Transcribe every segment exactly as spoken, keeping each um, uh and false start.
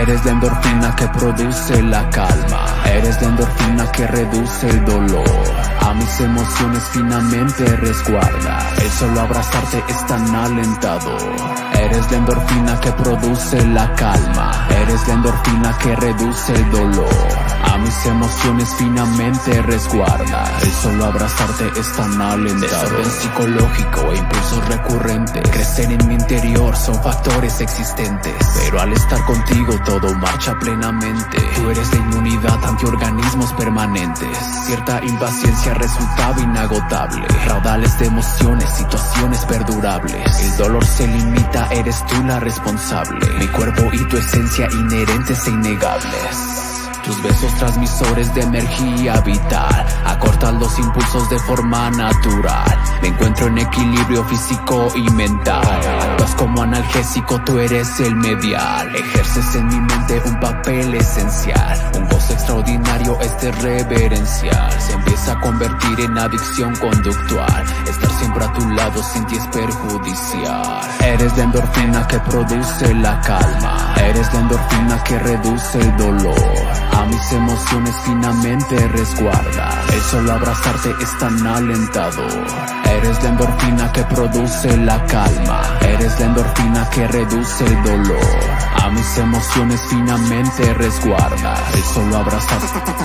Eres la endorfina que produce la calma. Eres la endorfina que reduce el dolor. A mis emociones finamente resguarda. El solo abrazarte es tan alentador. Eres la endorfina que produce la calma. Eres la endorfina que reduce el dolor. A mis emociones finamente resguarda. El solo abrazarte es tan alentador. Desorden psicológico e impulsos recurrentes. Crecer en mi interior son factores existentes. Pero al estar contigo todo marcha plenamente. Tú eres la inmunidad ante organismos permanentes. Cierta impaciencia resultaba inagotable. Raudales de emociones, situaciones perdurables. El dolor se limita, eres tú la responsable. Mi cuerpo y tu esencia inherentes e innegables. Tus besos transmisores de energía vital acortan los impulsos de forma natural. Me encuentro en equilibrio físico y mental. Actúas como analgésico, tú eres el medial. Ejerces en mi mente un papel esencial. Un gozo extraordinario, este reverencial. Se empieza a convertir en adicción conductual. Estar siempre a tu lado sin ti es perjudicial. Eres la endorfina que produce la calma. Eres la endorfina que reduce el dolor. A mis emociones finamente resguarda. El solo abrazarte es tan alentador. Eres la endorfina que produce la calma. Eres la endorfina que reduce el dolor. A mis emociones finamente resguarda. El solo abrazarte.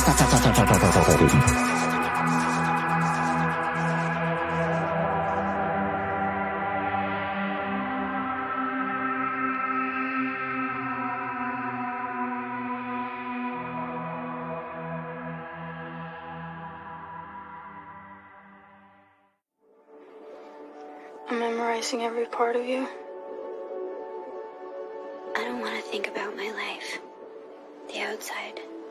I'm memorizing every part of you. I don't want to think about my life. The outside.